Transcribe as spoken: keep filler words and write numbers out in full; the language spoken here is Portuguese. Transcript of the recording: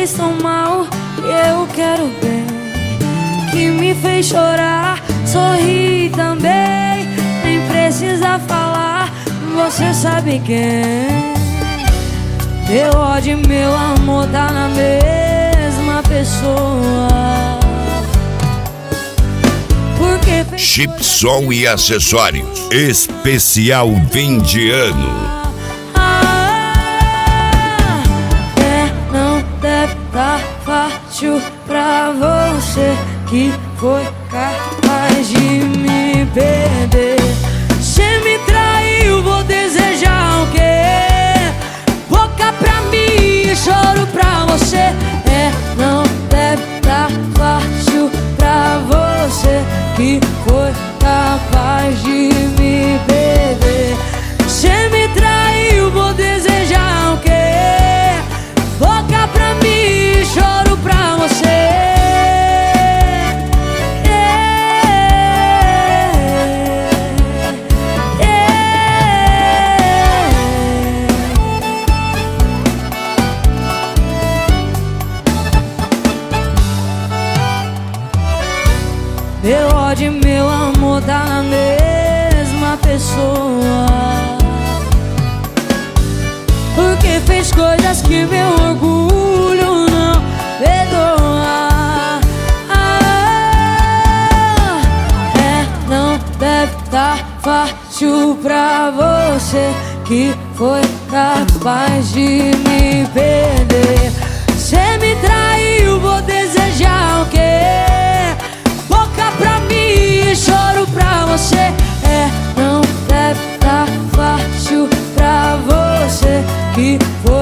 fez tão mal e eu quero bem, que me fez chorar, sorrir também. Nem precisa falar, você sabe quem. Meu ódio e meu amor tá na mesma pessoa. Porque Chipson e acessórios especial fim de ano. É, não deve tá fácil pra você, que foi capaz de me perder. Cê me traiu, vou desejar o quê? Boca pra mim, choro pra você. É, não deve tá fácil pra você, que foi capaz de me perder. Cê me traiu, vou desejar o quê? Boca pra mim, choro pra você. Meu ódio e meu amor tá na mesma pessoa, porque fez coisas que meu orgulho não perdoa. Ah, é, não deve tá fácil pra você, que foi capaz de me perder. Cê me traiu, vou desejar o quê? Pra mim, choro pra você. É, não deve tá fácil pra você, que foi